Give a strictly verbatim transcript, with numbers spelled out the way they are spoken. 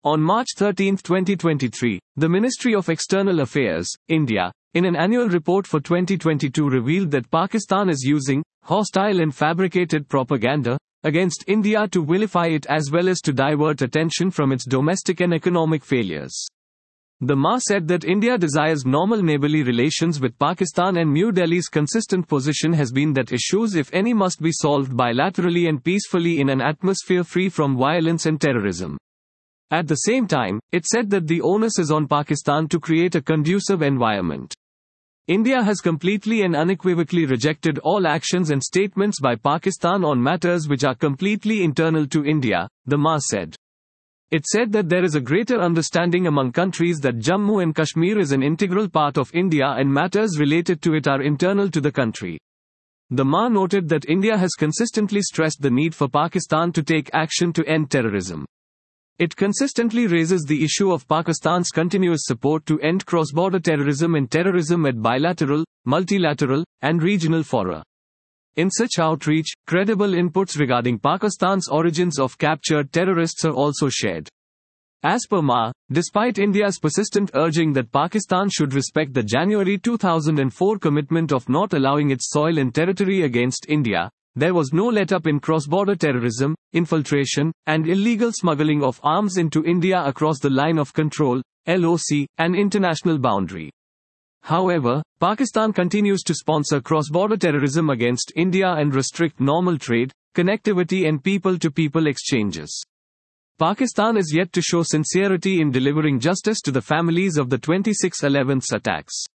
On March thirteenth twenty twenty-three, the Ministry of External Affairs, India, in an annual report for twenty twenty-two revealed that Pakistan is using hostile and fabricated propaganda against India to vilify it as well as to divert attention from its domestic and economic failures. The M A said that India desires normal neighborly relations with Pakistan, and New Delhi's consistent position has been that issues, if any, must be solved bilaterally and peacefully in an atmosphere free from violence and terrorism. At the same time, it said that the onus is on Pakistan to create a conducive environment. India has completely and unequivocally rejected all actions and statements by Pakistan on matters which are completely internal to India, the M A said. It said that there is a greater understanding among countries that Jammu and Kashmir is an integral part of India and matters related to it are internal to the country. The M A noted that India has consistently stressed the need for Pakistan to take action to end terrorism. It consistently raises the issue of Pakistan's continuous support to end cross-border terrorism and terrorism at bilateral, multilateral, and regional fora. In such outreach, credible inputs regarding Pakistan's origins of captured terrorists are also shared. As per M A, despite India's persistent urging that Pakistan should respect the January two thousand four commitment of not allowing its soil and territory against India, there was no let-up in cross-border terrorism, infiltration, and illegal smuggling of arms into India across the line of control, L O C, and international boundary. However, Pakistan continues to sponsor cross-border terrorism against India and restrict normal trade, connectivity and people-to-people exchanges. Pakistan is yet to show sincerity in delivering justice to the families of the twenty-six eleven attacks.